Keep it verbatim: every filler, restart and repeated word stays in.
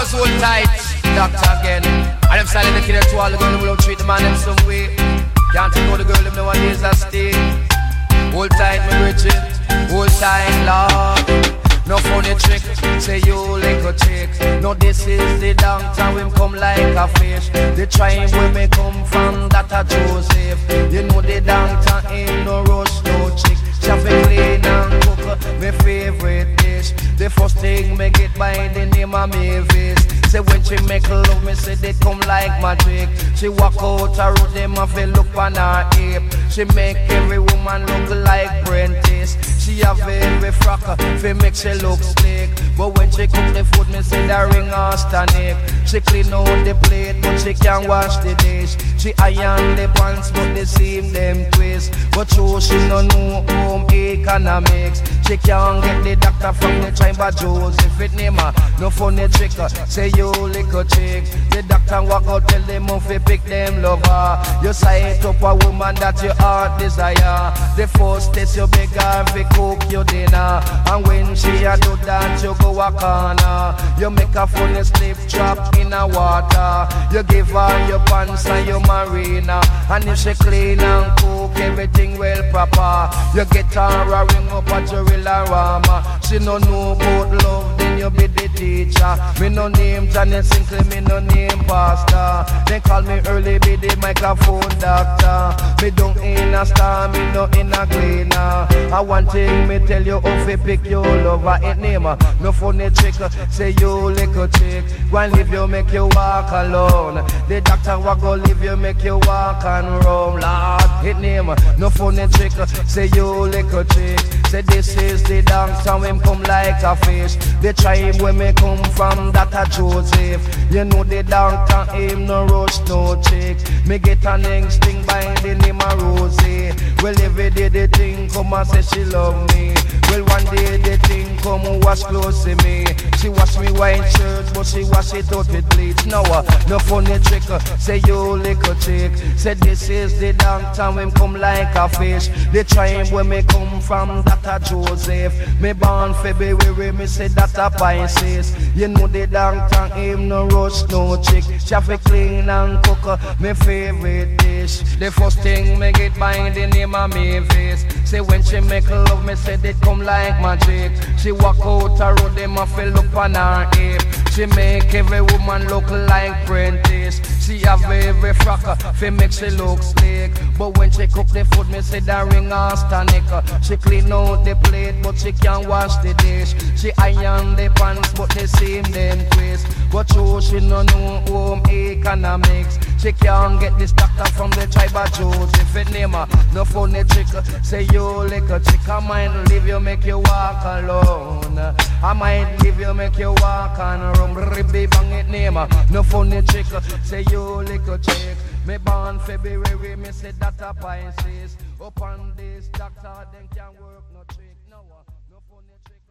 just hold tight, doctor again. And I'm silent the killer to all the girls who don't treat the man in some way. Can't take all the girl them nowadays that stay. Hold tight, my Bridget, hold tight, Lord. No funny trick, say you like a chick. No, this is the downtown, him come like a fish. The tribe where me come from, that a Joseph. You know the downtown ain't no rush, no chick. Traffic clean and cook, my favorite dish. The first thing me get by the name of Mavis. Say when she make love, me say they come like magic. She walk out her road, them a feel look on her hip. She make every woman look like Prentice. She have every frock, fi make she look slick. But when she cook the food, me say that ring her stomach. She clean out the plate, but she can't wash the dish. She iron the pants, but they seam them twist. But true, she no know home economics. She can't get the doctor from the tribe of Joseph. It name her, no funny trick. Say you little chick. The doctor walk out, tell them if you pick them lover. You sight up a woman that your heart desire. The first test you beg her fi cook your dinner. And when she a do that, you go a corner. You make a funny slip trap in a water. You give her your pants and your marina. And if she clean and cook everything well proper, you get her a ring up at your Rama. She no know about love, then you be the teacher. Me no name Janet Sinclair, me no name Pastor. They call me early, be the microphone doctor. Me don't in a star, me no in a gleaner. I one thing me tell you, if you pick your lover, it name her. No funny trick, say you little chick. One leave you, make you walk alone. The doctor walk go leave you, make you walk and roam. Lord, it name her. No funny trick, say you little chick. Say this is the downtown, him come like a fish. The tribe where me come from, that a Joseph. You know the downtown, him no rush, no chick. Me get an instinct by the name of Rosie. Well, every day the thing come and say she love me. Well, one day the thing come and wash close to me. She wash me white shirt, but she wash it out with bleach. Now, uh, no funny trick, uh, say you little chick. Say this is the downtown, him come like a fish. The tribe where me come from, that a Joseph. Me born February, me say that a Pisces. You know the downtown, him no rush, no chick. Traffic clean and cook, uh, me favorite dish. The first thing me get by the name of Mavis. Say when she make love, me say they come like magic. She walk out her road, them a feel up on her hip. She make every woman look like Prentice. She have every frock, fi make she look slick. But when she cook the food, me say that ring her stomach. She clean out the plate, but she can't wash the dish. She iron the pants, but they seam them twist. But true, she no know home economics. She can't get this doctor from the tribe of Joseph. It name her, no funny trick. Say you like a chick, I might leave you, make you walk alone. I might leave you, make you walk and run. Ribby bang it name her, no funny trick. Say you like a chick. Me born February, me say that a Pisces. Upon this doctor, then can work no trick. No, no funny trick.